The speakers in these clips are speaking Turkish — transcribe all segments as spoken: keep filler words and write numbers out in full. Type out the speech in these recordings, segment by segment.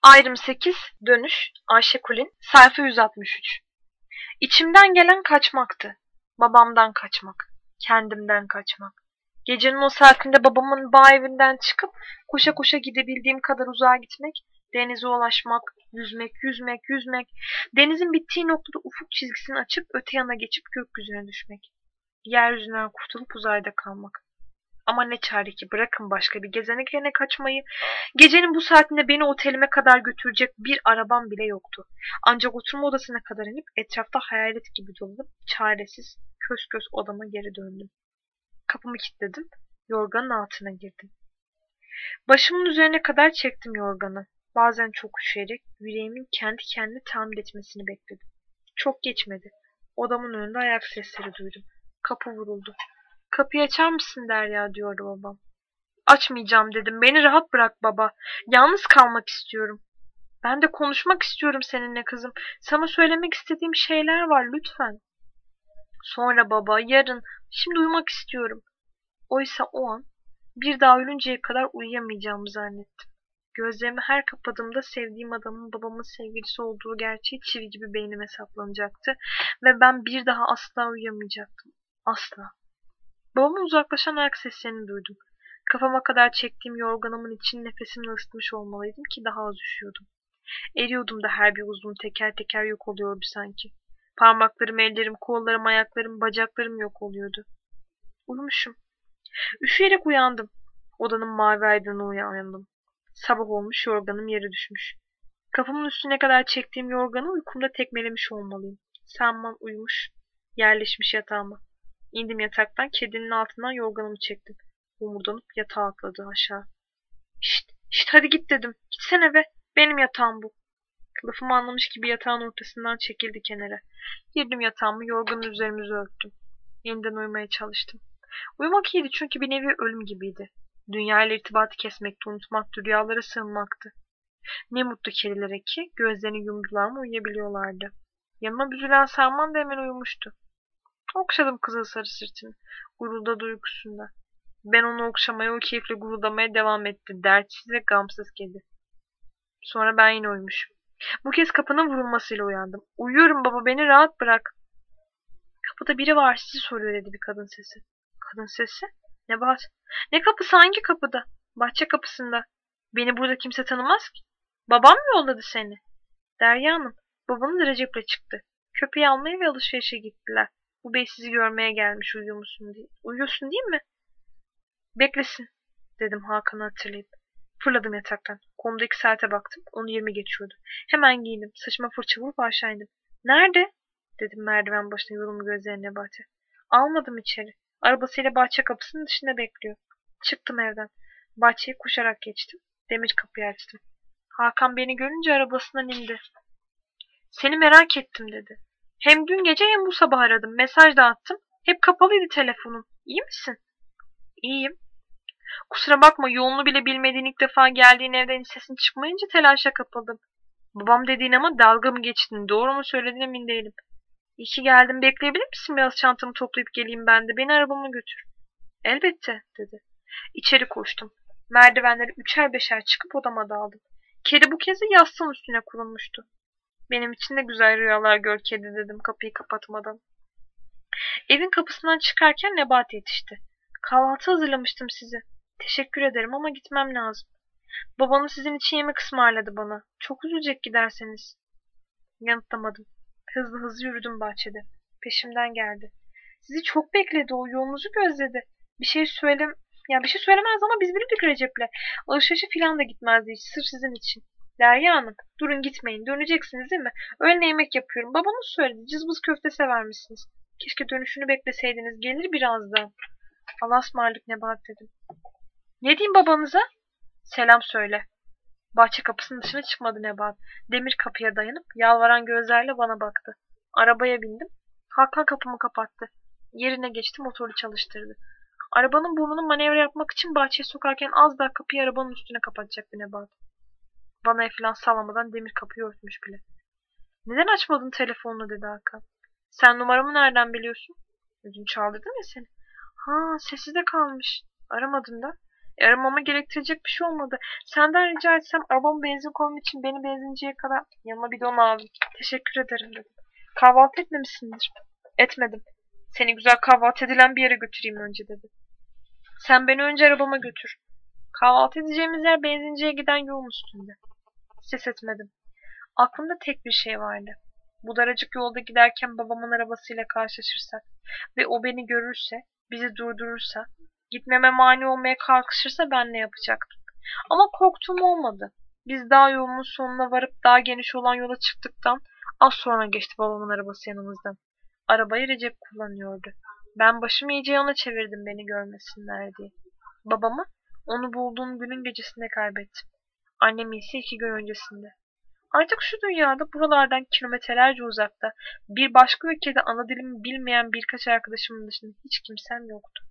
Ayrım sekiz, Dönüş, Ayşe Kulin, sayfa yüz altmış üç. İçimden gelen kaçmaktı. Babamdan kaçmak, kendimden kaçmak. Gecenin o saatinde babamın bağ evinden çıkıp koşa koşa gidebildiğim kadar uzağa gitmek, denize ulaşmak, yüzmek, yüzmek, yüzmek, denizin bittiği noktada ufuk çizgisini açıp öte yana geçip gökyüzüne düşmek. Yeryüzünden kurtulup uzayda kalmak. Ama ne çare ki, bırakın başka bir gezegene kaçmayı. Gecenin bu saatinde beni otelime kadar götürecek bir arabam bile yoktu. Ancak oturma odasına kadar inip etrafta hayalet gibi dolanıp çaresiz, kös kös odama geri döndüm. Kapımı kilitledim, yorganın altına girdim. Başımın üzerine kadar çektim yorganı. Bazen çok üşüyerek yüreğimin kendi kendine tamir etmesini bekledim. Çok geçmedi. Odamın önünde ayak sesleri duydum. Kapı vuruldu. "Kapıyı açar mısın Derya?" diyordu babam. "Açmayacağım," dedim. "Beni rahat bırak baba. Yalnız kalmak istiyorum." "Ben de konuşmak istiyorum seninle kızım. Sana söylemek istediğim şeyler var, lütfen." "Sonra baba, yarın. Şimdi uyumak istiyorum." Oysa o an bir daha ölünceye kadar uyuyamayacağımı zannettim. Gözlerimi her kapadığımda sevdiğim adamın babamın sevgilisi olduğu gerçeği çivi gibi beynime saplanacaktı ve ben bir daha asla uyuyamayacaktım. Asla. Babamın uzaklaşan ayak seslerini duydum. Kafama kadar çektiğim yorganımın için nefesimle ısıtmış olmalıydım ki daha az üşüyordum. Eriyordum da her bir uzvum teker teker yok oluyordu sanki. Parmaklarım, ellerim, kollarım, ayaklarım, bacaklarım yok oluyordu. Uyumuşum. Üşüyerek uyandım. Odanın mavi aydınlığına uyandım. Sabah olmuş, yorganım yere düşmüş. Kafamın üstüne kadar çektiğim yorganı uykumda tekmelemiş olmalıyım. Sanmam uyumuş, yerleşmiş yatağıma. İndim yataktan, kedinin altından yorganımı çektim. Homurdanıp yatağa atladı aşağı. "Şşt, şşt, hadi git," dedim. "Gitsene be, benim yatağım bu." Lafımı anlamış gibi yatağın ortasından çekildi kenara. Girdim yatağımı, yorganın üzerimizi örttüm. Yeniden uyumaya çalıştım. Uyumak iyiydi çünkü bir nevi ölüm gibiydi. Dünya ile irtibatı kesmekti, unutmaktı, rüyalara sığınmaktı. Ne mutlu kedilere ki gözlerini yumdular mı uyuyabiliyorlardı. Yanıma büzülen Sarman da hemen uyumuştu. Okşadım kızıl sarı sırtını, guruldadı uykusunda. Ben onu okşamaya, o keyifle guruldamaya devam etti, dertsiz ve gamsız kedi. Sonra ben yine uyumuşum. Bu kez kapının vurulmasıyla uyandım. "Uyuyorum baba, beni rahat bırak." "Kapıda biri var, sizi soruyor," dedi bir kadın sesi. Kadın sesi? Nebahat. "Ne kapısı, hangi kapıda?" "Bahçe kapısında." "Beni burada kimse tanımaz ki." "Babam mı yolladı seni?" "Derya Hanım, babanız Recep'le çıktı. Köpeği almaya ve alışverişe gittiler. Bu bey sizi görmeye gelmiş, uyuyor musun diye." "Uyuyorsun değil mi?" "Beklesin," dedim Hakan'ı hatırlayıp. Fırladım yataktan. Kolumdaki saate baktım. On yirmi geçiyordu. Hemen giyindim. Saçıma fırça vurup aşağı indim. "Nerede?" dedim merdiven başına, yolumu gözlerine baktı. "Almadım içeri. Arabasıyla bahçe kapısının dışında bekliyor." Çıktım evden. Bahçeyi koşarak geçtim. Demir kapıyı açtım. Hakan beni görünce arabasından indi. "Seni merak ettim," dedi. "Hem dün gece hem bu sabah aradım. Mesaj da attım. Hep kapalıydı telefonum. İyi misin?" "İyiyim." "Kusura bakma, yolunu bile bilmediğin, ilk defa geldiğin evden hiç sesin çıkmayınca telaşa kapıldım. Babam dediğin ama dalga mı geçtin? Doğru mu söyledin emin değilim." "İyi ki geldin. Bekleyebilir misin? Biraz çantamı toplayıp geleyim ben de. Beni arabama götür." "Elbette," dedi. İçeri koştum. Merdivenleri üçer beşer çıkıp odama daldım. Kedi bu kez de yastığın üstüne kurulmuştu. "Benim için de güzel rüyalar gör kedi," dedim kapıyı kapatmadan. Evin kapısından çıkarken Nebahat yetişti. "Kahvaltı hazırlamıştım size." "Teşekkür ederim ama gitmem lazım." "Babanız sizin için yemek ısmarladı bana. Çok üzülecek giderseniz." Yanıtlamadım. Hızlı hızlı yürüdüm bahçede. Peşimden geldi. "Sizi çok bekledi, o yolunuzu gözledi. Bir şey söyle, ya bir şey söylemez ama biz bilirdik Recep'le. Alışverişe falan da gitmezdi hiç, sırf sizin için." "Derya Hanım, durun gitmeyin. Döneceksiniz değil mi? Öğlen yemek yapıyorum. Babamız söyledi. Cızbız köfte sever misiniz? Keşke dönüşünü bekleseydiniz. Gelir birazdan." "Allah'a ısmarladık Nebahat," dedim. "Ne diyeyim babanıza?" "Selam söyle." Bahçe kapısının dışına çıkmadı Nebahat. Demir kapıya dayanıp yalvaran gözlerle bana baktı. Arabaya bindim. Hakan kapımı kapattı. Yerine geçti, motoru çalıştırdı. Arabanın burnunu manevra yapmak için bahçeye sokarken az daha kapıyı arabanın üstüne kapatacaktı Nebahat. Bana falan sallamadan demir kapıyı örtmüş bile. "Neden açmadın telefonunu?" dedi Hakan. "Sen numaramı nereden biliyorsun?" "Dün çaldırdım ya seni." "Ha, sessiz de kalmış. Aramadın da." E, aramama gerektirecek bir şey olmadı. Senden rica etsem arabamı benzin koymam için beni benzinciye kadar yanıma bidon aldım. Teşekkür ederim dedim. Kahvaltı etmemişsindir. Etmedim. Seni güzel kahvaltı edilen bir yere götüreyim önce dedi. Sen beni önce arabama götür. Kahvaltı edeceğimiz yer benzinciye giden yolun üstünde. Ses etmedim. Aklımda tek bir şey vardı. Bu daracık yolda giderken babamın arabasıyla karşılaşırsak ve o beni görürse, bizi durdurursa, gitmeme mani olmaya kalkışırsa ben ne yapacaktım? Ama korktuğum olmadı. Biz dağ yolunun sonuna varıp daha geniş olan yola çıktıktan az sonra geçti babamın arabası yanımızdan. Arabayı Recep kullanıyordu. Ben başımı iyice yana çevirdim beni görmesinler diye. Babamı onu bulduğum günün gecesinde kaybettim. Annemi ise iki gün öncesinde. Artık şu dünyada buralardan kilometrelerce uzakta bir başka ülkede ana dilimi bilmeyen birkaç arkadaşımın dışında hiç kimsem yoktu.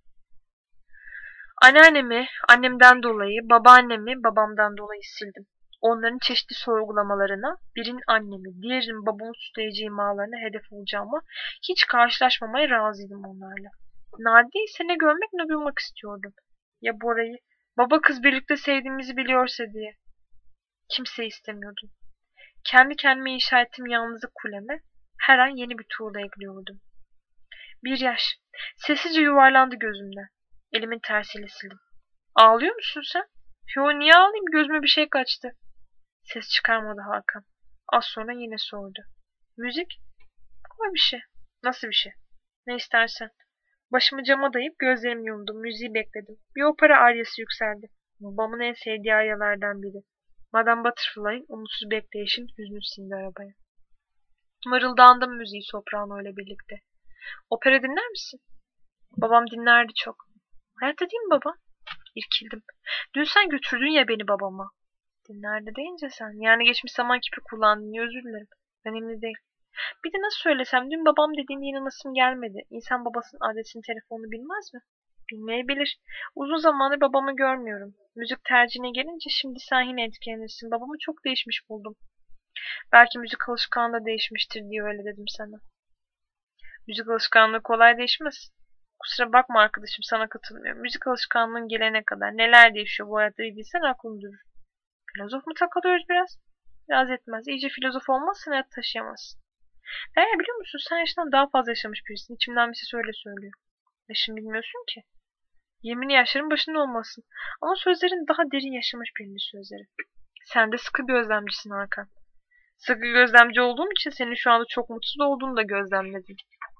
Anneannemi annemden dolayı, babaannemi babamdan dolayı sildim. Onların çeşitli sorgulamalarına, birinin annemi, diğerinin babamı suçlayıcı imalarına hedef olacağıma hiç karşılaşmamaya razıydım onlarla. Nadide ise ne görmek ne duymak istiyordum. Ya Bora'yı, baba kız birlikte sevdiğimizi biliyorsa diye. Kimseyi istemiyordum. Kendi kendime inşa ettiğim yalnızlık kuleme her an yeni bir tuğla ekliyordum. Bir yaş. Sessizce yuvarlandı gözümden. Elimin tersiyle sildim. Ağlıyor musun sen? Yo, niye ağlayayım? Gözüme bir şey kaçtı. Ses çıkarmadı Hakan. Az sonra yine sordu. Müzik? Kolay bir şey. Nasıl bir şey? Ne istersen. Başımı cama dayayıp gözlerimi yumdum. Müziği bekledim. Bir opera aryası yükseldi. Babamın en sevdiği aryalardan biri. Madame Butterfly'ın umutsuz bekleyişin hüznü sindi arabaya. Mırıldandım müziği soprano ile birlikte. Opera dinler misin? Babam dinlerdi çok. Hayatta değil mi baba? İrkildim. Dün sen götürdün ya beni babama. Dinlerdi deyince sen. Yani geçmiş zaman kipi kullandın. Ya, özür dilerim. Önemli değil. Bir de nasıl söylesem dün babam dediğinde inanasım gelmedi. İnsan babasının adresini telefonunu bilmez mi? Bilmeyebilir. Uzun zamandır babamı görmüyorum. Müzik tercihine gelince şimdi sen yine etkilenirsin. Babamı çok değişmiş buldum. Belki müzik alışkanlığı da değişmiştir diye öyle dedim sana. Müzik alışkanlığı kolay değişmez. Kusura bakma arkadaşım, sana katılmıyorum. Müzik alışkanlığın gelene kadar neler değişiyor bu hayatta bilsen aklın durur. Filozof mu takılıyoruz biraz? Biraz etmez. İyice filozof olmazsan hayat taşıyamazsın. Eğer biliyor musun sen yaşından daha fazla yaşamış birisin. İçimden bir ses öyle söylüyor. Yaşını bilmiyorsun ki. Yirmili yaşların başında olmasın. Ama sözlerin daha derin yaşamış birinin sözleri. Sen de sıkı gözlemcisin Hakan. Sıkı gözlemci olduğum için senin şu anda çok mutsuz olduğunu da gözlemledim.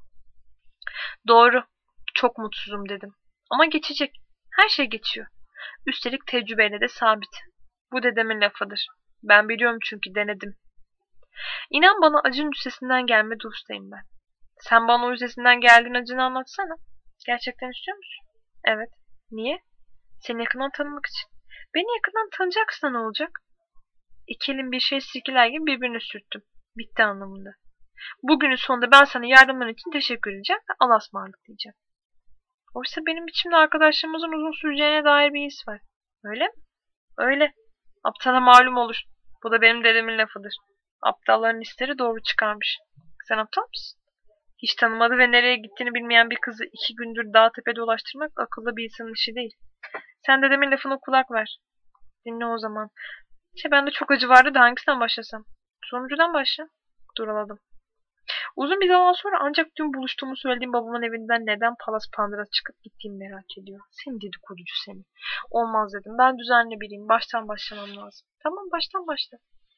Doğru. Çok mutsuzum dedim. Ama geçecek. Her şey geçiyor. Üstelik tecrübeyle de sabit. Bu dedemin lafıdır. Ben biliyorum çünkü denedim. İnan bana acının üstesinden gelme dostayım ben. Sen bana o üstesinden geldiğin acını anlatsana. Gerçekten istiyor musun? Evet. Niye? Seni yakından tanımak için. Beni yakından tanıyacaksan ne olacak? İki elim bir şey sirkeler gibi birbirine sürttüm. Bitti anlamında. Bugünün sonunda ben sana yardımın için teşekkür edeceğim ve Allah'a ısmarladık diyeceğim. Oysa benim içimde arkadaşlarımızın uzun süreceğine dair bir his var. Öyle mi? Öyle. Aptala malum olur. Bu da benim dedemin lafıdır. Aptalların hisleri doğru çıkarmış. Sen aptal mısın? Hiç tanımadı ve nereye gittiğini bilmeyen bir kızı iki gündür dağ tepe dolaştırmak akıllı bir insanın işi değil. Sen dedemin lafına kulak ver. Dinle o zaman. İşte bende çok acı vardı da hangisinden başlasam? Sonuncudan başla. Duraladım. Uzun bir zaman sonra ancak dün buluştuğumu söylediğim babamın evinden neden Palas Pandora çıkıp gittiğimi merak ediyor. Seni dedikoducu seni. Olmaz dedim. Ben düzenli biriyim. Baştan başlamam lazım. Tamam, baştan başla.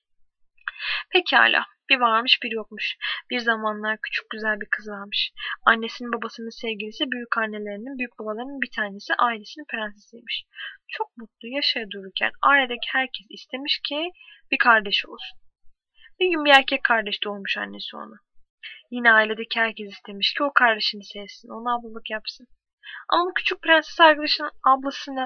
Pekala. Bir varmış bir yokmuş. Bir zamanlar küçük güzel bir kız varmış. Annesinin babasının sevgilisi büyük annelerinin büyük babalarının bir tanesi ailesinin prensesiymiş. Çok mutlu yaşaya dururken ailedeki herkes istemiş ki bir kardeşi olsun. Bir gün bir erkek kardeş doğmuş annesi ona. Yine ailedeki herkes istemiş ki o kardeşini sevsin, ona ablalık yapsın. Ama bu küçük prenses arkadaşının ablasına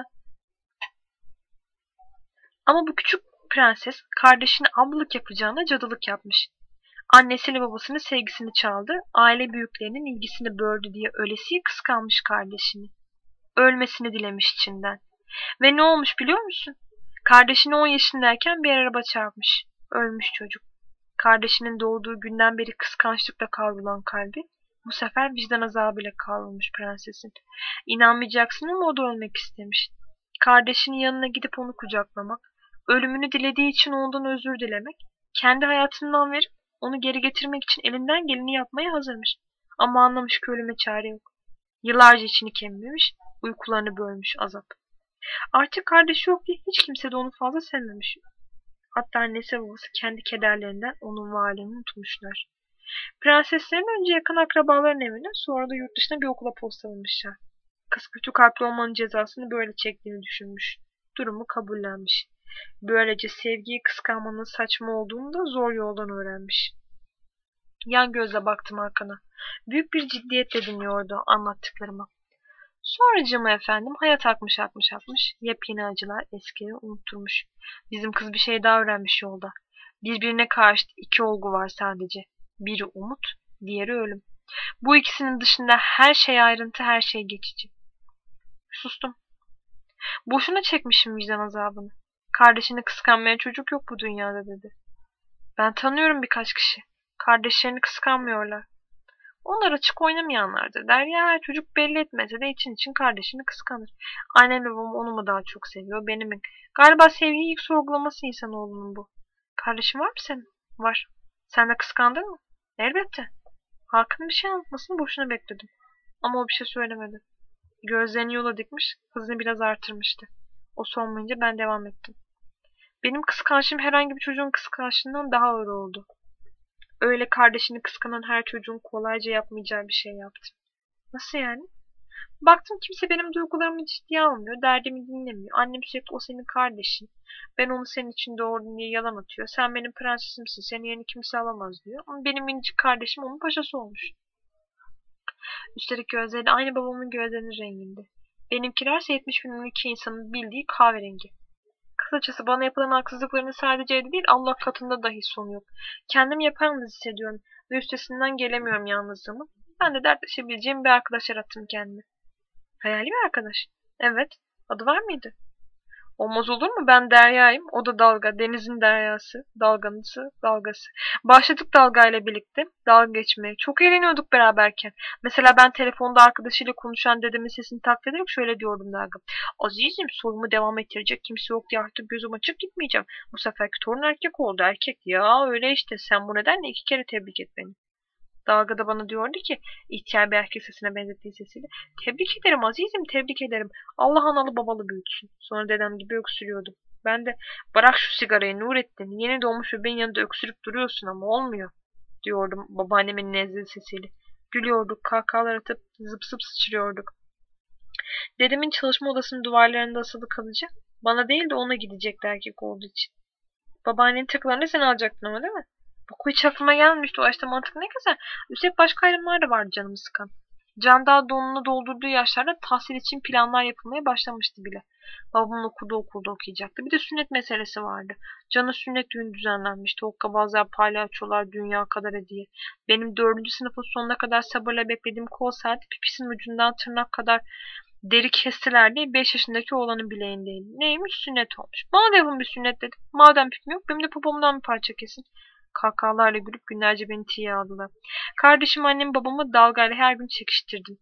ama bu küçük prenses kardeşine ablalık yapacağına cadılık yapmış. Annesiyle babasının sevgisini çaldı, aile büyüklerinin ilgisini böldü diye ölesiye kıskanmış kardeşini. Ölmesini dilemiş içinden. Ve ne olmuş biliyor musun? Kardeşine on yaşındayken bir araba çarpmış. Ölmüş çocuk. Kardeşinin doğduğu günden beri kıskançlıkla kavrulan kalbi, bu sefer vicdan azabıyla kavrulmuş prensesin. İnanmayacaksın ama o da ölmek istemiş. Kardeşinin yanına gidip onu kucaklamak, ölümünü dilediği için ondan özür dilemek, kendi hayatından verip onu geri getirmek için elinden geleni yapmaya hazırmış. Ama anlamış ki ölüme çare yok. Yıllarca içini kemirmiş, uykularını bölmüş azap. Artık kardeşi yok diye hiç kimse de onu fazla sevmemiş. Hatta annesi babası kendi kederlerinden onun varlığını unutmuşlar. Prenseslerin önce yakın akrabaların evine, sonra da yurt dışına bir okula postalamışlar. Kız kötü kalpli olmanın cezasını böyle çektiğini düşünmüş. Durumu kabullenmiş. Böylece sevgiyi kıskanmanın saçma olduğunu da zor yoldan öğrenmiş. Yan gözle baktım Hakan'a. Büyük bir ciddiyetle dinliyordu anlattıklarımı. Sonracığıma efendim hayat akmış akmış akmış. Yepyeni acılar eskileri unutturmuş. Bizim kız bir şey daha öğrenmiş yolda. Birbirine karşı iki olgu var sadece. Biri umut, diğeri ölüm. Bu ikisinin dışında her şey ayrıntı, her şey geçici. Sustum. Boşuna çekmişim vicdan azabını. Kardeşini kıskanmayan çocuk yok bu dünyada dedi. Ben tanıyorum birkaç kişi. Kardeşlerini kıskanmıyorlar. Onlar açık oynamayanlardır. Derya her çocuk belli etmese de için için kardeşini kıskanır. Annemle babam onu mu daha çok seviyor, beni mi? Galiba sevgiyi ilk sorgulaması insanoğlunun bu. Kardeşin var mı senin? Var. Sen de kıskandın mı? Elbette. Hakan'ın bir şey anlatmasını boşuna bekledim. Ama o bir şey söylemedi. Gözlerini yola dikmiş, hızını biraz artırmıştı. O sormayınca ben devam ettim. Benim kıskançlığım herhangi bir çocuğun kıskançlığından daha ağır oldu. Öyle kardeşini kıskanan her çocuğun kolayca yapmayacağı bir şey yaptım. Nasıl yani? Baktım kimse benim duygularımı ciddiye almıyor, derdimi dinlemiyor. Annem sürekli o senin kardeşin. Ben onu senin için doğurdum diye yalan atıyor. Sen benim prensesimsin, senin yerini kimse alamaz diyor. Ama benim minicik kardeşim onun paşası olmuş. Üstelik gözleri aynı babamın gözlerinin renginde. Benimkilerse yetmiş bin ülke insanın bildiği kahverengi. Kısacası bana yapılan haksızlıkların sadece evde değil Allah katında dahi sonu yok. Kendimi yapayalnız hissediyorum ve üstesinden gelemiyorum yalnızlığımı. Ben de dertleşebileceğim bir arkadaş yarattım kendime. Hayali bir arkadaş. Evet. Adı var mıydı? Olmaz olur mu? Ben Derya'yım. O da dalga. Denizin deryası. Dalganısı, dalgası. Başladık dalgayla birlikte. Dalga geçmeye. Çok eğleniyorduk beraberken. Mesela ben telefonda arkadaşıyla konuşan dedemin sesini taklit ederek şöyle diyordum dalga. Azizim soyumu devam ettirecek kimse yok diye artık gözüm açık gitmeyeceğim. Bu seferki torun erkek oldu. Erkek. Ya öyle işte. Sen bu nedenle iki kere tebrik et beni. Dalga da bana diyordu ki ihtiyar bir erkek sesine benzettiği sesiyle tebrik ederim azizim tebrik ederim. Allah analı babalı büyütsün. Sonra dedem gibi öksürüyordu. Ben de bırak şu sigarayı Nurettin yeni doğmuş bebeğin yanında öksürüp duruyorsun ama olmuyor diyordum babaannemin nezle sesiyle. Gülüyorduk kahkahalar atıp zıp zıp sıçrıyorduk. Dedemin çalışma odasının duvarlarında asılı kalıcı bana değil de ona gidecekti erkek olduğu için. Babaannenin takılarını sen alacaktın ama değil mi? Bu hiç aklıma gelmişti. O yaşta mantık ne güzel. Üstelik başka ayrımlar da vardı canımı sıkan. Can daha donunu doldurduğu yaşlarda tahsil için planlar yapılmaya başlamıştı bile. Babamın okuduğu okulda okuyacaktı. Bir de sünnet meselesi vardı. Can'ın sünnet düğünü düzenlenmişti. Hokkabazlar, palyaçolar, dünya kadar hediye. Benim dördüncü sınıfın sonuna kadar sabırla beklediğim kol saati pipisinin ucundan tırnak kadar deri kestiler diye beş yaşındaki oğlanın bileğindeydi. Neymiş? Sünnet olmuş. Bana da yapın bir sünnet dedim. Madem pipim yok benim de popomdan bir parça kesin. Kahkahalarla gülüp günlerce beni tiye aldılar. Kardeşim annem babamı dalgayla her gün çekiştirdim.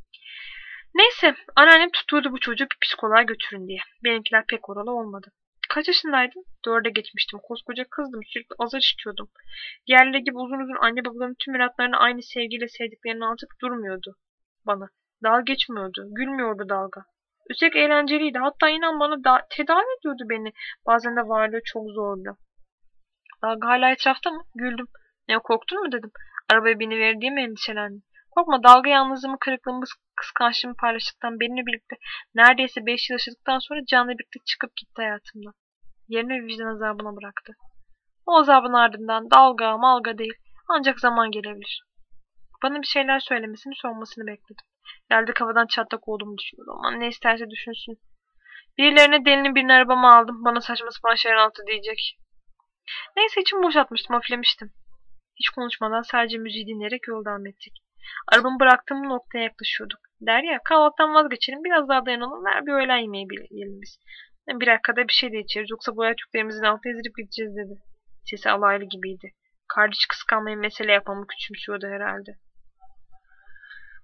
Neyse anneannem tutuyordu bu çocuğu bir psikoloğa götürün diye. Benimkiler pek oralı olmadı. Kaç yaşındaydın? Dörde geçmiştim. Koskoca kızdım. Sürekli azar işitiyordum. Diğerleri gibi uzun uzun anne babaların tüm miratlarını aynı sevgiyle sevdiklerini anlatıp durmuyordu bana. Dalga geçmiyordu. Gülmüyordu dalga. Üstelik eğlenceliydi. Hatta inan bana da tedavi ediyordu beni. Bazen de varlığı çok zordu. Dalga hala etrafta mı? Güldüm. Ne korktun mu dedim. Arabaya biniverir diye mi endişelendin? Korkma dalga yalnızlığımı kırıklığımı kıskançlığımı paylaştıktan benimle birlikte neredeyse beş yıl yaşadıktan sonra canla birlikte çıkıp gitti hayatımdan. Yerini vicdan azabına bıraktı. O azabın ardından dalga malga değil ancak zaman gelebilir. Bana bir şeyler söylemesini sormasını bekledim. Geldik havadan çatlak olduğumu düşünüyordum ama ne isterse düşünsün. Birilerine delinin birine arabamı aldım. Bana saçma sapan şeyler altı diyecek. Neyse içimi boşaltmıştım, hafiflemiştim. Hiç konuşmadan sadece müziği dinleyerek yol devam ettik. Arabamı bıraktığım noktaya yaklaşıyorduk. Derya kahvaltıdan vazgeçelim biraz daha dayanalım ver bir öğlen yemeği yiyelim biz. Birer kadar bir şey de içeriz yoksa bu tüklerimizin altına ezilip gideceğiz dedi. Sesi alaylı gibiydi. Kardeş kıskanmayı mesele yapmamı küçümsüyordu herhalde.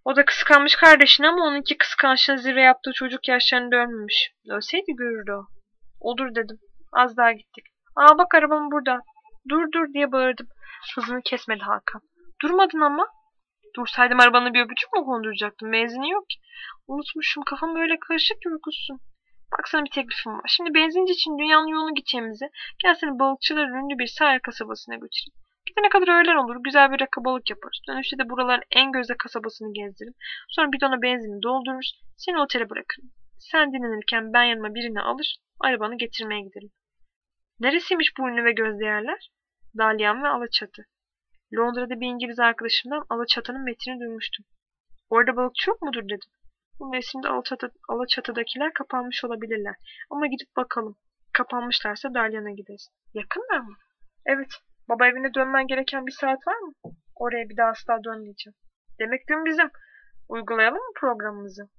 O da kıskanmış kardeşini ama onunki kıskançlığın zirve yaptığı çocuk yaşlarında ölmemiş. Ölseydi görürdü o. Olur dedim. Az daha gittik. Aa bak arabam burada. Dur dur diye bağırdım. Hızını kesmedi Hakan. Durmadın ama. Dursaydım arabanı bir öpücük mü konduracaktım? Benzini yok ki. Unutmuşum, kafam öyle karışık ki uykusuzum. Bak sana bir teklifim var. Şimdi benzinci için dünyanın yolunu gideceğimize gel seni balıkçıların ünlü bir sahil kasabasına götüreyim. Gidene kadar öğlen olur. Güzel bir rakı balık yaparız. Dönüşte de buraların en gözde kasabasını gezdiririm. Sonra bidona benzini doldururuz. Seni otele bırakırım. Sen dinlenirken ben yanıma birini alır, arabanı getirmeye giderim. Neresiymiş bu ünlü ve gözde yerler? Dalyan ve Alaçatı. Londra'da bir İngiliz arkadaşımdan Alaçatı'nın metnini duymuştum. Orada balıkçı yok mudur dedim. Bu mevsimde Alaçatı, Alaçatı'dakiler kapanmış olabilirler. Ama gidip bakalım. Kapanmışlarsa Dalyan'a gideriz. Yakınlar mı? Evet. Baba evine dönmen gereken bir saat var mı? Oraya bir daha asla dönmeyeceğim. Demek gün bizim. Uygulayalım mı programımızı?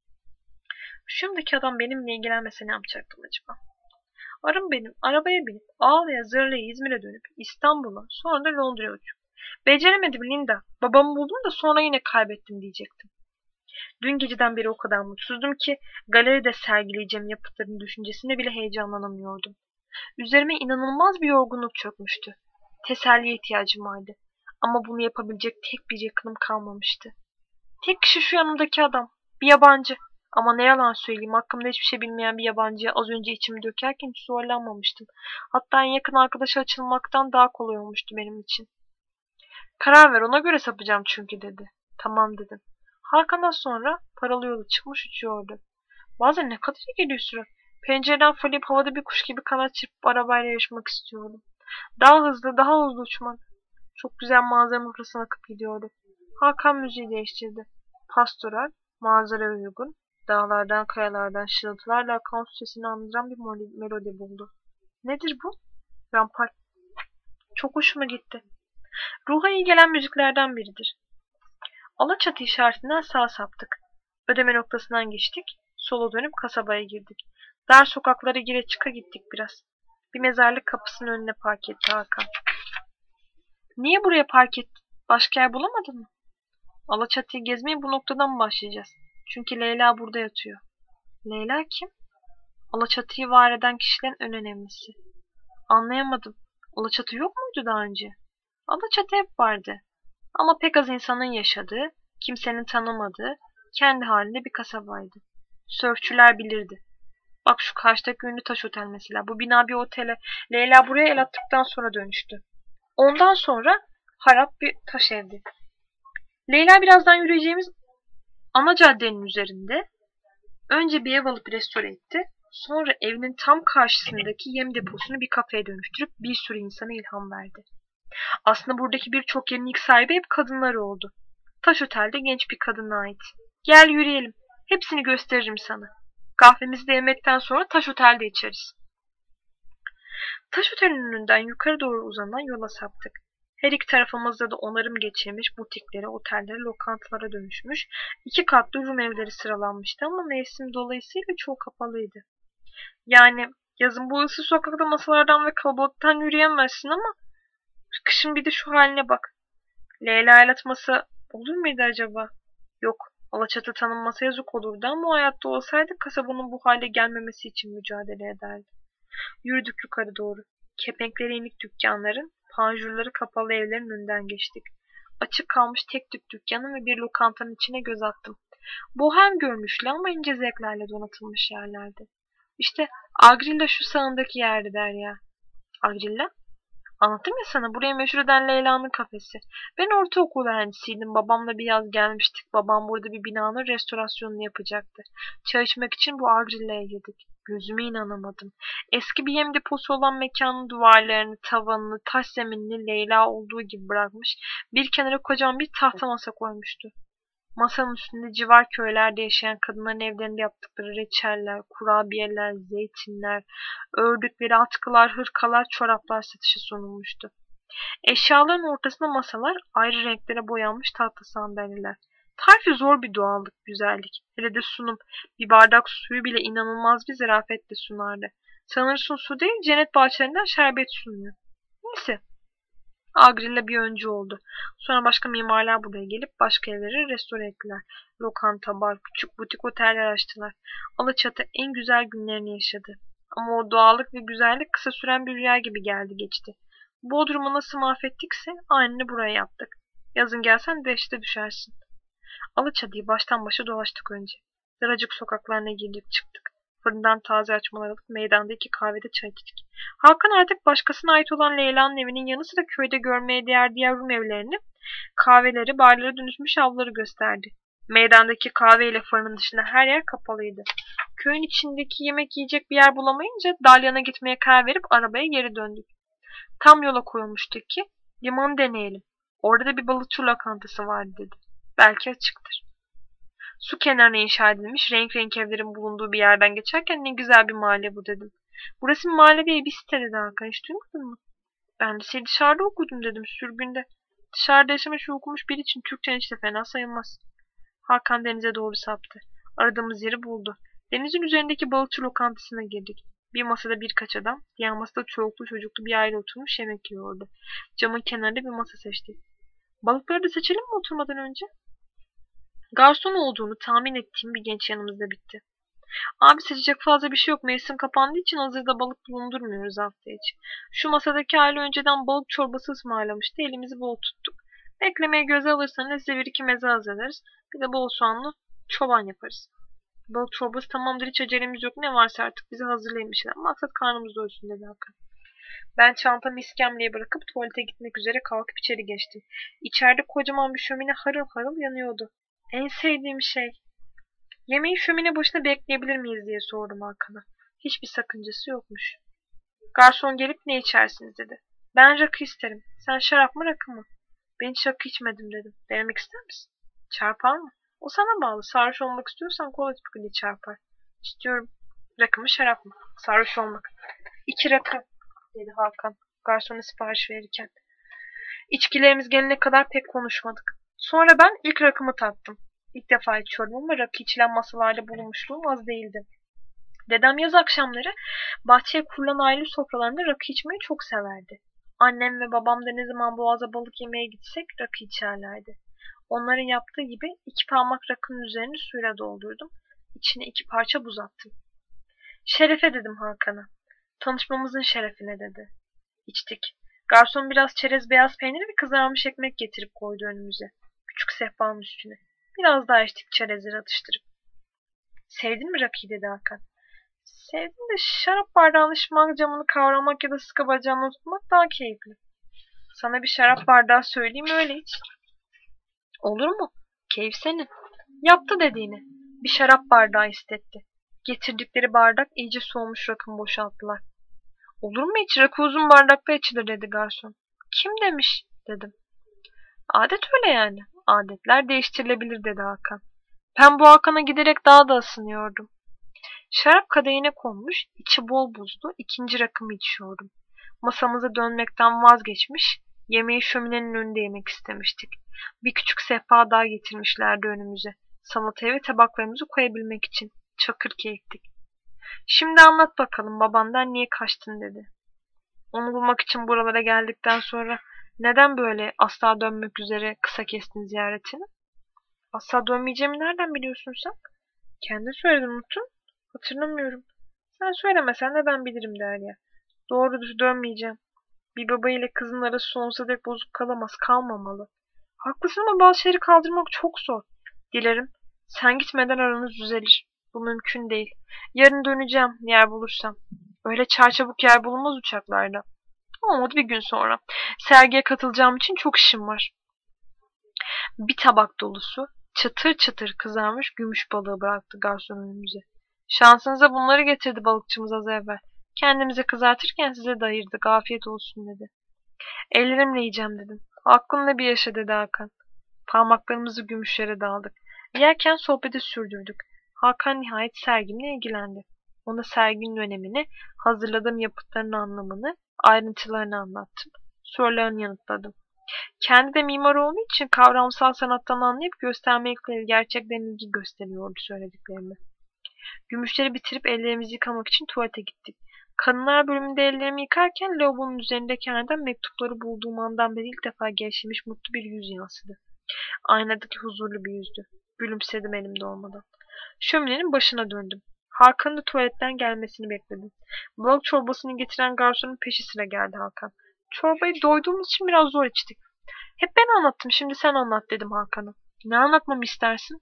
Şimdiki adam benimle ilgilenmese ne yapacaktım acaba? Arım benim arabaya binip ağlaya zırlaya İzmir'e dönüp İstanbul'a sonra da Londra'ya uçup. Beceremedim Linda. Babamı buldum da sonra yine kaybettim diyecektim. Dün geceden beri o kadar mutsuzdum ki galeride sergileyeceğim yapıtların düşüncesine bile heyecanlanamıyordum. Üzerime inanılmaz bir yorgunluk çökmüştü. Teselliye ihtiyacım vardı. Ama bunu yapabilecek tek bir yakınım kalmamıştı. Tek kişi şu yanımdaki adam. Bir yabancı. Ama ne yalan söyleyeyim, hakkımda hiçbir şey bilmeyen bir yabancıya az önce içimi dökerken hiç zorlanmamıştım. Hatta en yakın arkadaşa açılmaktan daha kolay olmuştu benim için. Karar ver, ona göre sapacağım çünkü dedi. Tamam dedim. Hakan'dan sonra paralı yola çıkmış uçuyordu. Bazen ne kadar iyi geliyor süre. Pencereden fırlayıp havada bir kuş gibi kanat çırpıp arabayla yarışmak istiyordum. Daha hızlı, daha hızlı uçmak. Çok güzel manzaranın ortasına akıp gidiyordu. Hakan müziği değiştirdi. Pastoral, manzaraya uygun, dağlardan, kayalardan şırıltılarla akan su sesini andıran bir melodi buldu. Nedir bu? Rampal. Çok hoşuma gitti. Ruha iyi gelen müziklerden biridir. Alaçatı işaretinden sağa saptık. Ödeme noktasından geçtik. Sola dönüp kasabaya girdik. Dar sokaklara gire çıka gittik biraz. Bir mezarlık kapısının önüne park etti Hakan. Niye buraya park ettin? Başka yer bulamadın mı? Alaçatı'yı gezmeye bu noktadan mı başlayacağız? Çünkü Leyla burada yatıyor. Leyla kim? Alaçatı'yı var eden kişilerin en önemlisi. Anlayamadım. Alaçatı yok muydu daha önce? Alaçatı hep vardı. Ama pek az insanın yaşadığı, kimsenin tanımadığı, kendi halinde bir kasabaydı. Sörfçüler bilirdi. Bak şu karşıdaki ünlü taş otel mesela. Bu bina bir otele. Leyla buraya el attıktan sonra dönüştü. Ondan sonra harap bir taş evdi. Leyla birazdan yürüyeceğimiz ana caddenin üzerinde önce bir ev alıp restore etti. Sonra evinin tam karşısındaki yem deposunu bir kafeye dönüştürüp bir sürü insana ilham verdi. Aslında buradaki birçok yerin ilk sahibi hep kadınları oldu. Taş Otel'de genç bir kadına ait. Gel yürüyelim. Hepsini gösteririm sana. Kahvemizi de yemekten sonra Taş Otel'de içeriz. Taş Otel'in önünden yukarı doğru uzanan yola saptık. Her iki tarafımızda da onarım geçirmiş butiklere, otellere, lokantalara dönüşmüş, iki katlı Rum evleri sıralanmıştı ama mevsim dolayısıyla çoğu kapalıydı. Yani yazın bu ıssız sokakta masalardan ve kalabalıktan yürüyemezsin ama kışın bir de şu haline bak. Leyla elatması olur muydu acaba? Yok, Alaçatı tanınmasa yazık olurdu ama o hayatta olsaydı kasabanın bu hale gelmemesi için mücadele ederdi. Yürüdük yukarı doğru. Kepenkleri inik dükkanların, panjurları kapalı evlerin önünden geçtik. Açık kalmış tek tük dükkanın ve bir lokantanın içine göz attım. Bohem görünüşlü ama ince zevklerle donatılmış yerlerdi. İşte Agrilla şu sağındaki yerde Derya. Agrilla? Anlattım ya sana, buraya meşhur eden Leyla'nın kafesi. Ben ortaokul öğrencisiydim. Babamla bir yaz gelmiştik. Babam burada bir binanın restorasyonunu yapacaktı. Çay içmek için bu Agrilla'ya girdik. Gözüme inanamadım. Eski bir yem deposu olan mekanın duvarlarını, tavanını, taş zeminini Leyla olduğu gibi bırakmış. Bir kenara kocaman bir tahta masa koymuştu. Masanın üstünde civar köylerde yaşayan kadınların evlerinde yaptıkları reçeller, kurabiyeler, zeytinler, ördükleri atkılar, hırkalar, çoraplar satışa sunulmuştu. Eşyaların ortasında masalar, ayrı renklere boyanmış tahta sandalyeler. Tarifi zor bir doğallık, güzellik. Hele de sunum. Bir bardak suyu bile inanılmaz bir zarafetle sunardı. Sanırsın su değil, cennet bahçelerinden şerbet sunuyor. Neyse. Agrilla bir öncü oldu. Sonra başka mimarlar buraya gelip başka evleri restore ettiler. Lokanta, bar, küçük butik oteller açtılar. Alaçatı en güzel günlerini yaşadı. Ama o doğallık ve güzellik kısa süren bir rüya gibi geldi geçti. Bodrum'u nasıl mahvettikse aynını buraya yaptık. Yazın gelsen dehşete düşersin. Alaçatı'yı baştan başa dolaştık önce. Daracık sokaklarına girdik çıktık. Fırından taze açmalar alıp meydanda iki kahvede çay içtik. Hakan artık başkasına ait olan Leyla'nın evinin yanı sıra köyde görmeye değer diğer Rum evlerini, kahveleri, barlara dönüşmüş avluları gösterdi. Meydandaki kahve ile fırının dışında her yer kapalıydı. Köyün içindeki yemek yiyecek bir yer bulamayınca Dalyan'a gitmeye karar verip arabaya geri döndük. Tam yola koyulmuştuk ki limanı deneyelim. Orada da bir balıkçı lokantası vardı dedi. Belki açıktır. Su kenarına inşa edilmiş renk renk evlerin bulunduğu bir yerden geçerken ne güzel bir mahalle bu dedim. Burası bir mahalle değil bir site dedi Hakan. Hiç duymadın mı? Ben liseyi dışarıda okudum dedim sürgünde. Dışarıda yaşamış ve okumuş biri için Türkçen hiç de fena sayılmaz. Hakan denize doğru saptı. Aradığımız yeri buldu. Denizin üzerindeki balıkçı lokantasına girdik. Bir masada birkaç adam, diğer masada çoluklu çocuklu bir aile oturmuş yemek yiyordu. Camın kenarında bir masa seçtik. Balıkları da seçelim mi oturmadan önce? Garson olduğunu tahmin ettiğim bir genç yanımızda bitti. Abi seçecek fazla bir şey yok. Mevsim kapandığı için hazırda balık bulundurmuyoruz hafta içi. Şu masadaki aile önceden balık çorbası ısmarlamıştı. Elimizi bol tuttuk. Beklemeyi göze alırsanız size bir iki meze hazırlarız. Bir de bol soğanlı çoban yaparız. Balık çorbası tamamdır hiç acelemiz yok. Ne varsa artık bize hazırlayın bir şeyler. Maksat karnımız doysun dedi Hakan. Ben çantamı iskemleye bırakıp tuvalete gitmek üzere kalkıp içeri geçtim. İçeride kocaman bir şömine harıl harıl yanıyordu. En sevdiğim şey. Yemeği şömine başında bekleyebilir miyiz diye sordum Hakan'a. Hiçbir sakıncası yokmuş. Garson gelip ne içersiniz dedi. Ben rakı isterim. Sen şarap mı rakı mı? Ben hiç rakı içmedim dedim. Denemek ister misin? Çarpar mı? O sana bağlı. Sarhoş olmak istiyorsan kola tıpkı çarpar. İstiyorum. Rakı mı şarap mı? Sarhoş olmak. İki rakı dedi Hakan. Garsona sipariş verirken. İçkilerimiz gelene kadar pek konuşmadık. Sonra ben ilk rakımı tattım. İlk defa içiyordum ama rakı içilen masalarda bulunmuşluğum az değildi. Dedem yaz akşamları bahçeye kurulan aile sofralarında rakı içmeyi çok severdi. Annem ve babam da ne zaman boğaza balık yemeye gitsek rakı içerlerdi. Onların yaptığı gibi iki parmak rakının üzerini suyla doldurdum. İçine iki parça buz attım. Şerefe dedim Hakan'a. Tanışmamızın şerefine dedi. İçtik. Garson biraz çerez beyaz peynir ve kızarmış ekmek getirip koydu önümüze. Küçük sehpanın üstüne. Biraz daha içtik çerezleri atıştırıp. Sevdin mi rakıyı dedi Hakan. Sevdim de şarap bardağını şımarık camını kavramak ya da sıkı bacağını tutmak daha keyifli. Sana bir şarap bardağı söyleyeyim öyle iç. Olur mu? Keyif senin. Yaptı dediğini. Bir şarap bardağı istetti. Getirdikleri bardak iyice soğumuş rakımı boşalttılar. Olur mu hiç rakı uzun bardakta içilir dedi garson. Kim demiş dedim. Adet öyle yani. Adetler değiştirilebilir dedi Hakan. Ben bu Hakan'a giderek daha da ısınıyordum. Şarap kadehine konmuş, içi bol buzlu ikinci rakımı içiyordum. Masamıza dönmekten vazgeçmiş, yemeği şöminenin önünde yemek istemiştik. Bir küçük sehpa daha getirmişlerdi önümüze. Salatayı ve tabaklarımızı koyabilmek için. Çakır keyiftik. Şimdi anlat bakalım babandan niye kaçtın dedi. Onu bulmak için buralara geldikten sonra neden böyle asla dönmek üzere kısa kestin ziyaretini? Asla dönmeyeceğimi nereden biliyorsun sen? Kendin söyledin unuttun. Hatırlamıyorum. Sen söylemesen de ben bilirim Derya. Doğrudur dönmeyeceğim. Bir baba ile kızın arası sonsuza dek bozuk kalamaz, kalmamalı. Haklısın ama bazı şeyleri kaldırmak çok zor. Dilerim sen gitmeden aranız düzelir. Bu mümkün değil. Yarın döneceğim yer bulursam. Öyle çarçabuk yer bulunmaz uçaklarda. Olmadı bir gün sonra. Sergiye katılacağım için çok işim var. Bir tabak dolusu çıtır çıtır kızarmış gümüş balığı bıraktı garson önümüze. Şansınıza bunları getirdi balıkçımız az evvel. Kendimize kızartırken size de ayırdık. Afiyet olsun dedi. Ellerimle yiyeceğim dedim. Aklınla bir yaşa dedi Hakan. Parmaklarımızı gümüşlere daldık. Yerken sohbeti sürdürdük. Hakan nihayet sergimle ilgilendi. Ona serginin önemini, hazırladığım yapıtların anlamını, ayrıntılarını anlattım. Sorularını yanıtladım. Kendi de mimar olduğu için kavramsal sanattan anlayıp göstermekle gerçekten ilgi gösteriyordu söylediklerimi. Gümüşleri bitirip ellerimizi yıkamak için tuvalete gittik. Kadınlar bölümünde ellerimi yıkarken lavabonun üzerinde kenardan mektupları bulduğum andan beri ilk defa gevşemiş mutlu bir yüz yansıdı. Aynadaki huzurlu bir yüzdü. Gülümsedim elimde olmadan. Şöminenin başına döndüm. Hakan'ın da tuvaletten gelmesini bekledim. Balık çorbasını getiren garsonun peşi sıra geldi Hakan. Çorbayı doyduğumuz için biraz zor içtik. Hep ben anlattım, şimdi sen anlat dedim Hakan'a. Ne anlatmamı istersin?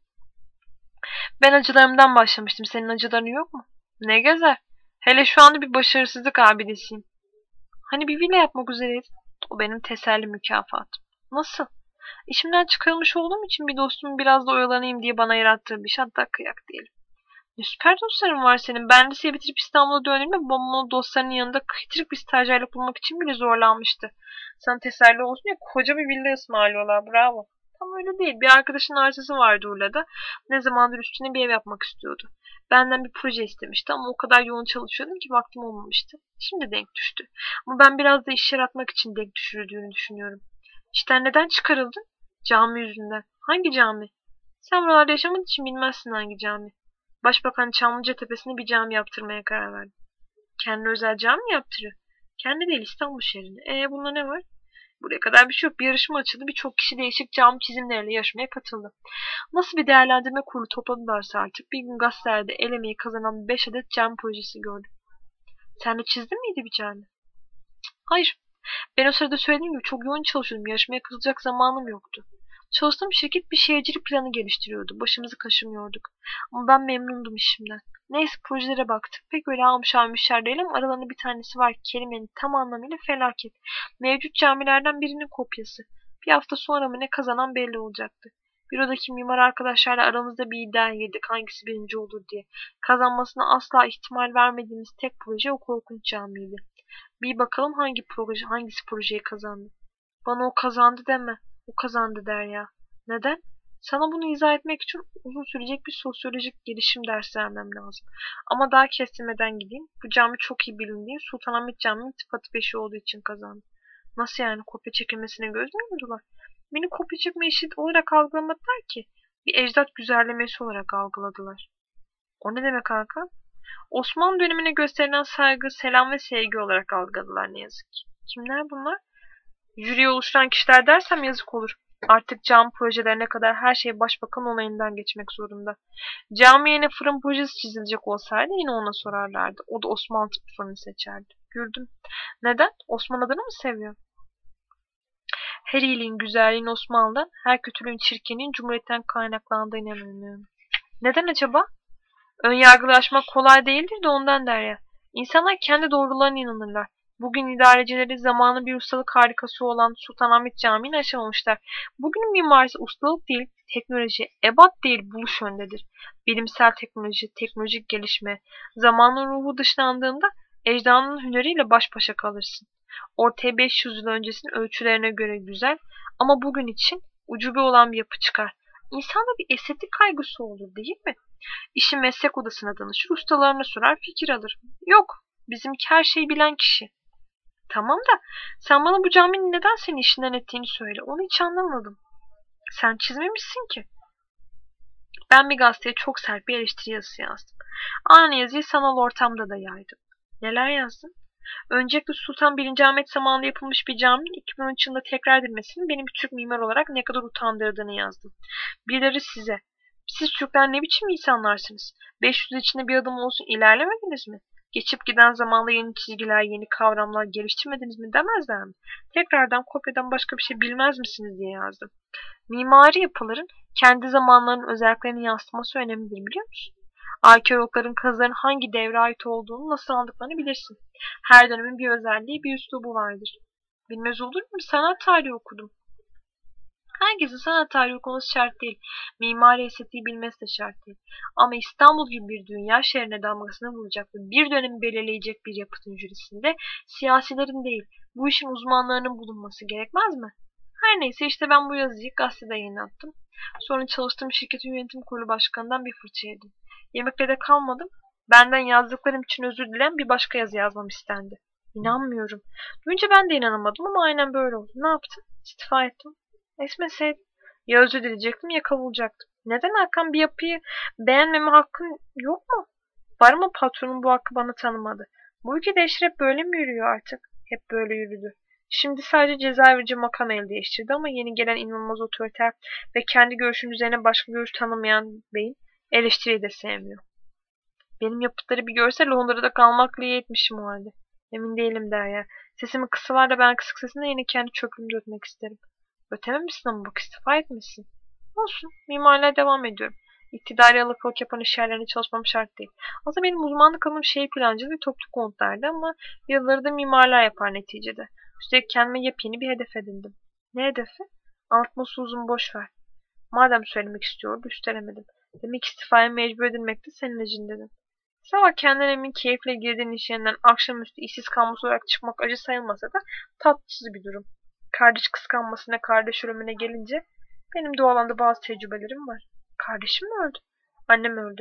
Ben acılarımdan başlamıştım. Senin acıların yok mu? Ne gezer? Hele şu anda bir başarısızlık abidesiyim. Hani bir villa yapmak üzereydin? O benim teselli mükafatım. Nasıl? İşimden çıkarılmış olduğum için bir dostumun biraz da oyalanayım diye bana yarattığı bir şey, hatta kıyak diyelim. Ne süper dostların var senin. Ben liseyi bitirip İstanbul'a döndüğümde babam onu dostlarının yanında kıytırık bir stajyerlik bulmak için bile zorlanmıştı. Sana teselli olsun diye koca bir villa ısmarlıyorlar. Bravo. Tam öyle değil. Bir arkadaşının arsası vardı Urla'da. Ne zamandır üstüne bir ev yapmak istiyordu. Benden bir proje istemişti ama o kadar yoğun çalışıyordum ki vaktim olmamıştı. Şimdi denk düştü. Ama ben biraz da iş yaratmak için denk düşürüldüğünü düşünüyorum. İşten neden çıkarıldın? Cami yüzünden. Hangi cami? Sen buralarda yaşamadığın için bilmezsin hangi cami. Başbakan Çamlıca Tepesi'ne bir cami yaptırmaya karar verdi. Kendine özel cami mi yaptırıyor? Kendi değil, İstanbul şehrine. E bunda ne var? Buraya kadar bir şey yok. Bir yarışma açıldı. Birçok kişi değişik cami çizimleriyle yarışmaya katıldı. Nasıl bir değerlendirme kurulu topladılarsa artık bir gün gazetelerde el emeği kazanan beş adet cami projesi gördüm. Sen de çizdin miydi bir cami? Hayır. Ben o sırada söylediğim gibi çok yoğun çalışıyordum. Yarışmaya katılacak zamanım yoktu. Çalıştığım şirket bir şehircilik planı geliştiriyordu. Başımızı kaşımıyorduk. Ama ben memnundum işimden. Neyse projelere baktık. Pek öyle almış almışlar değil ama aralarında bir tanesi var ki kelimenin tam anlamıyla felaket. Mevcut camilerden birinin kopyası. Bir hafta sonra mı ne kazanan belli olacaktı. Bürodaki mimar arkadaşlarla aramızda bir iddia girdik hangisi birinci olur diye. Kazanmasına asla ihtimal vermediğimiz tek proje o korkunç camiydi. Bir bakalım hangi proje, hangisi projeyi kazandı. Bana o kazandı deme. O kazandı der ya. Neden? Sana bunu izah etmek için uzun sürecek bir sosyolojik gelişim dersi vermem lazım. Ama daha kestirmeden gideyim. Bu cami çok iyi bilindiği Sultanahmet Camii'nin tıpatı beşi olduğu için kazandı. Nasıl yani? Kopya çekilmesine göz mü yumdular? Beni kopya çekme işi olarak algılamadılar ki. Bir ecdat güzellemesi olarak algıladılar. O ne demek Hakan? Osmanlı dönemine gösterilen saygı, selam ve sevgi olarak algıladılar ne yazık ki. Kimler bunlar? Jüriyi oluşturan kişiler dersem yazık olur. Artık cami projelerine kadar her şey başbakan onayından geçmek zorunda. Cami yerine fırın projesi çizilecek olsaydı yine ona sorarlardı. O da Osmanlı tipi fırını seçerdi. Güldüm. Neden? Osman adını mı seviyor? Her iyiliğin, güzelliğin Osmanlı'dan, her kötülüğün, çirkinliğin Cumhuriyet'ten kaynaklandığına inanıyorum. Neden acaba? Önyargılı aşmak kolay değildir de ondan der ya. İnsanlar kendi doğrularına inanırlar. Bugün idarecileri zamanı bir ustalık harikası olan Sultanahmet Camii'ni aşamamışlar. Bugünün mimarisi ustalık değil, teknoloji, ebat değil, buluş öndedir. Bilimsel teknoloji, teknolojik gelişme, zamanın ruhu dışlandığında ecdanın hüneriyle baş başa kalırsın. Ortaya beş yüz yıl öncesinin ölçülerine göre güzel ama bugün için ucube olan bir yapı çıkar. İnsanda bir estetik kaygısı olur değil mi? İşi meslek odasına danışır, ustalarına sorar, fikir alır. Yok, bizimki her şeyi bilen kişi. Tamam da sen bana bu caminin neden senin işinden ettiğini söyle. Onu hiç anlamadım. Sen çizmemişsin ki. Ben bir gazeteye çok sert bir eleştiri yazısı yazdım. Aynı yazıyı sanal ortamda da yaydım. Neler yazdın? Öncelikle Sultan birinci. Ahmet zamanında yapılmış bir caminin iki bin on üç yılında tekrar edilmesinin benim bir Türk mimar olarak ne kadar utandırdığını yazdım. Birileri size. Siz Türkler ne biçim insanlarsınız? beş yüz içinde bir adım olsun ilerlemediniz mi? Geçip giden zamanla yeni çizgiler, yeni kavramlar geliştirmediniz mi demezler mi? Tekrardan kopyadan başka bir şey bilmez misiniz diye yazdım. Mimari yapıların kendi zamanlarının özelliklerini yansıtması önemlidir biliyor musun? Arkeologların kazıların hangi devre ait olduğunu nasıl aldıklarını bilirsin. Her dönemin bir özelliği, bir üslubu vardır. Bilmez olur mu? Sanat tarihi okudum. Herkesin sanat tarihi okuması şart değil. Mimari estetiği bilmesi de şart değil. Ama İstanbul gibi bir dünya şehrine damgasını vuracak ve bir dönemi belirleyecek bir yapıtın jürisinde siyasilerin değil, bu işin uzmanlarının bulunması gerekmez mi? Her neyse işte ben bu yazıyı gazetede yayınlattım. Sonra çalıştığım şirketin yönetim kurulu başkanından bir fırça yedim. Yemekle de kalmadım. Benden yazdıklarım için özür dileyen bir başka yazı yazmam istendi. İnanmıyorum. Duyunca ben de inanamadım ama aynen böyle oldu. Ne yaptın? İstifa ettim. Esmeseydin ya özür dileyecektim ya kovulacaktım. Neden Hakan, bir yapıyı beğenmeme hakkın yok mu? Var mı patronun bu hakkı bana tanımadı? Bu ülkede işler hep böyle mi yürüyor artık? Hep böyle yürüdü. Şimdi sadece cezaevici makam el değiştirdi ama yeni gelen inanılmaz otoriter ve kendi görüşünün üzerine başka görüş tanımayan beyin eleştiriyi de sevmiyor. Benim yapıtları bir görse Londra'da kalmakla iyi etmişim o halde. Emin değilim Derya. Sesimi kısılar da ben kısık sesinde yine kendi çöplüğümde ötmek isterim. Ötememişsin ama bak istifa etmişsin. Olsun. Mimarlığa devam ediyorum. İktidari yalakalık yapan iş yerlerinde çalışmam şart değil. Aslında benim uzmanlık alanım şehir plancılığı ve toplu konutlardı ama yılları da mimarlar yapar neticede. Üstelik kendime yepyeni bir hedef edindim. Ne hedefi? Anlatması uzun, boş ver. Madem söylemek istiyordu, üstelemedim. Demek istifaya mecbur edilmek de senin ecin dedim. Sabah kendinden emin keyifle girdiğin iş yerinden akşamüstü işsiz kalması olarak çıkmak acı sayılmasa da tatsız bir durum. Kardeş kıskanmasına, kardeş ölümüne gelince benim de o alanda bazı tecrübelerim var. Kardeşim mi öldü? Annem öldü.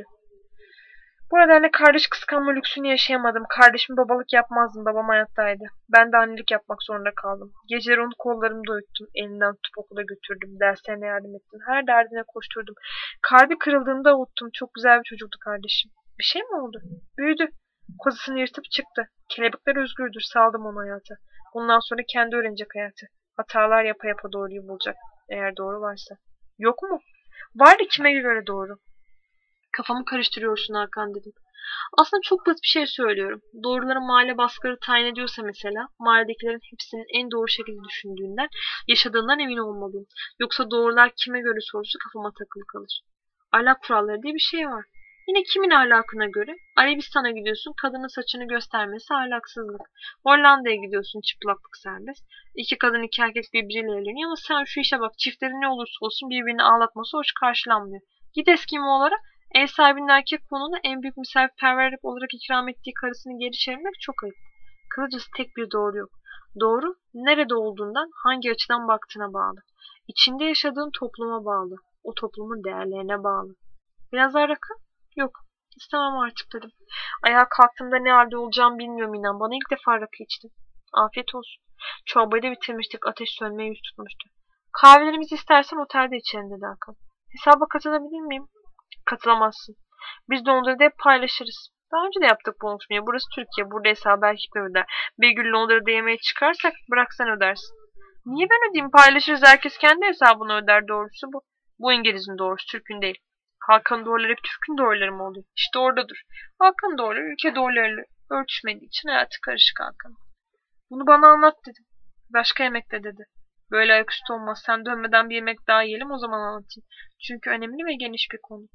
Bu nedenle kardeş kıskanma lüksünü yaşayamadım. Kardeşim babalık yapmazdım. Babam hayattaydı. Ben de annelik yapmak zorunda kaldım. Geceleri onu kollarımda uyuttum. Elinden tutup okula götürdüm. Derslerine yardım ettim. Her derdine koşturdum. Kalbi kırıldığında avuttum. Çok güzel bir çocuktu kardeşim. Bir şey mi oldu? Büyüdü. Kozasını yırtıp çıktı. Kelebekler özgürdür. Saldım onu hayata. Bundan sonra kendi öğrenecek hayatı. Hatalar yapa yapa doğruyu bulacak. Eğer doğru varsa. Yok mu? Var da kime göre doğru? Kafamı karıştırıyorsun Hakan dedim. Aslında çok basit bir şey söylüyorum. Doğruları mahalle baskıları tayin ediyorsa mesela, mahalledekilerin hepsinin en doğru şekilde düşündüğünden, yaşadığından emin olmalıyım. Yoksa doğrular kime göre sorusu kafama takılı kalır. Ahlak kuralları diye bir şey var. Yine kimin ahlakına göre? Arabistan'a gidiyorsun, kadının saçını göstermesi ahlaksızlık. Hollanda'ya gidiyorsun, çıplaklık serbest. İki kadın iki erkek birbiriyle evleniyor ama sen şu işe bak, çiftlerin ne olursa olsun birbirini ağlatması hoş karşılanmıyor. Git eski Moğollara, ev sahibinin erkek konunu en büyük misafirperverlik olarak ikram ettiği karısını geri çevirmek çok ayıp. Kılıcız tek bir doğru yok. Doğru, nerede olduğundan, hangi açıdan baktığına bağlı. İçinde yaşadığın topluma bağlı. O toplumun değerlerine bağlı. Biraz daha rakı? Yok. İstemem artık dedim. Ayağa kalktığımda ne halde olacağımı bilmiyorum inan. Bana ilk defa rakı içtim. Afiyet olsun. Çorbayı da bitirmiştik. Ateş sönmeye yüz tutmuştu. Kahvelerimizi istersen otelde içelim dedi Hakan. Hesaba katılabilir miyim? Katılamazsın. Biz Londra'da hep paylaşırız. Daha önce de yaptık bu konuşmayı. Burası Türkiye. Burada hesabı erkekler öder. Bir gün Londra'da yemeğe çıkarsak bırak sen ödersin. Niye ben ödeyeyim? Paylaşırız. Herkes kendi hesabını öder, doğrusu bu. Bu İngiliz'in doğrusu, Türk'ün değil. Hakan doğruları hep Türk'ün doğruları mı oluyor? İşte oradadır. Hakan doğruları ülke doğrularıyla örtüşmediği için hayatı karışık Hakan. Bunu bana anlat dedim. Başka yemekte dedi. Böyle ayaküstü olmaz. Sen dönmeden bir yemek daha yiyelim, o zaman anlatayım. Çünkü önemli ve geniş bir konu.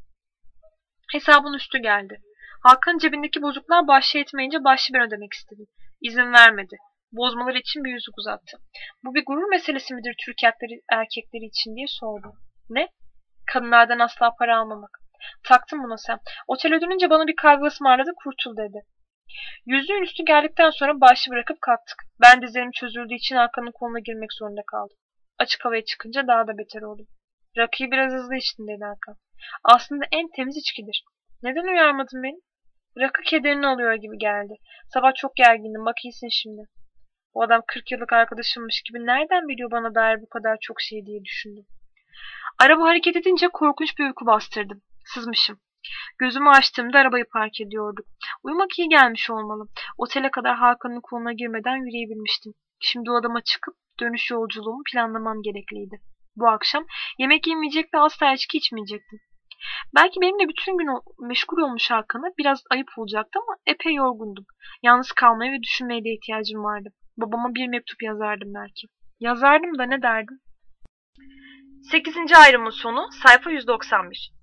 Hesabın üstü geldi. Hakan'ın cebindeki bozuklar bahşiş etmeyince bahşişi ben ödemek istedim. İzin vermedi. Bozmaları için bir yüzük uzattı. Bu bir gurur meselesi midir Türk erkekleri, erkekleri için diye sordu. Ne? Kadınlardan asla para almamak. Taktım buna sen. Otele dönünce bana bir kahve ısmarladı, kurtul dedi. Yüzüğün üstü geldikten sonra bahşişi bırakıp kalktık. Ben dizlerim çözüldüğü için Hakan'ın koluna girmek zorunda kaldım. Açık havaya çıkınca daha da beter oldum. Rakıyı biraz hızlı içtin dedi Hakan. Aslında en temiz içkidir. Neden uyarmadın beni? Rakı kederini alıyor gibi geldi. Sabah çok gergindim. Bak iyisin şimdi. Bu adam kırk yıllık arkadaşımmış gibi nereden biliyor bana dair bu kadar çok şey diye düşündüm. Araba hareket edince korkunç bir uyku bastırdım. Sızmışım. Gözümü açtığımda arabayı park ediyorduk. Uyumak iyi gelmiş olmalı. Otele kadar Hakan'ın koluna girmeden yürüyebilmiştim. Şimdi o adama çıkıp dönüş yolculuğumu planlamam gerekliydi. Bu akşam yemek yemeyecek ve asla içki içmeyecektim. Belki benimle bütün gün meşgul olmuş Hakan'a biraz ayıp olacaktı ama epey yorgundum. Yalnız kalmaya ve düşünmeye de ihtiyacım vardı. Babama bir mektup yazardım belki. Yazardım da ne derdim? sekizinci ayrımın sonu, sayfa yüz doksan bir.